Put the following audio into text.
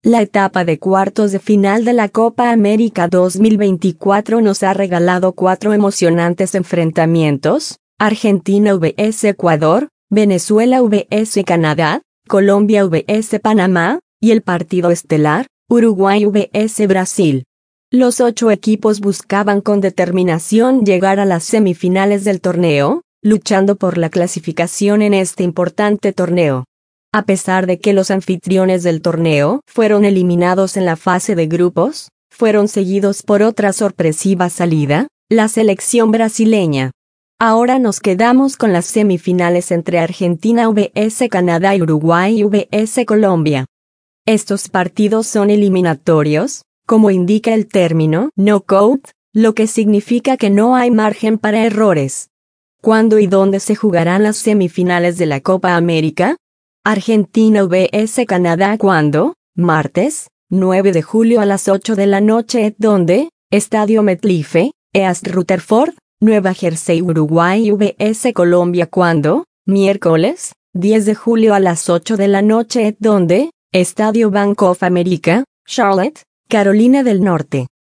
La etapa de cuartos de final de la Copa América 2024 nos ha regalado 4 emocionantes enfrentamientos: Argentina vs Ecuador, Venezuela vs Canadá, Colombia vs Panamá, y el partido estelar, Uruguay vs Brasil. Los 8 equipos buscaban con determinación llegar a las semifinales del torneo, luchando por la clasificación en este importante torneo. A pesar de que los anfitriones del torneo fueron eliminados en la fase de grupos, fueron seguidos por otra sorpresiva salida, la selección brasileña. Ahora nos quedamos con las semifinales entre Argentina vs Canadá y Uruguay vs Colombia. Estos partidos son eliminatorios, como indica el término knockout, lo que significa que no hay margen para errores. ¿Cuándo y dónde se jugarán las semifinales de la Copa América? Argentina vs Canadá. ¿Cuándo? Martes, 9 de julio a las 8 de la noche. ¿Dónde? Estadio MetLife, East Rutherford, Nueva Jersey. Uruguay vs Colombia. ¿Cuándo? Miércoles, 10 de julio a las 8 de la noche. ¿Dónde? Estadio Bank of America, Charlotte, Carolina del Norte.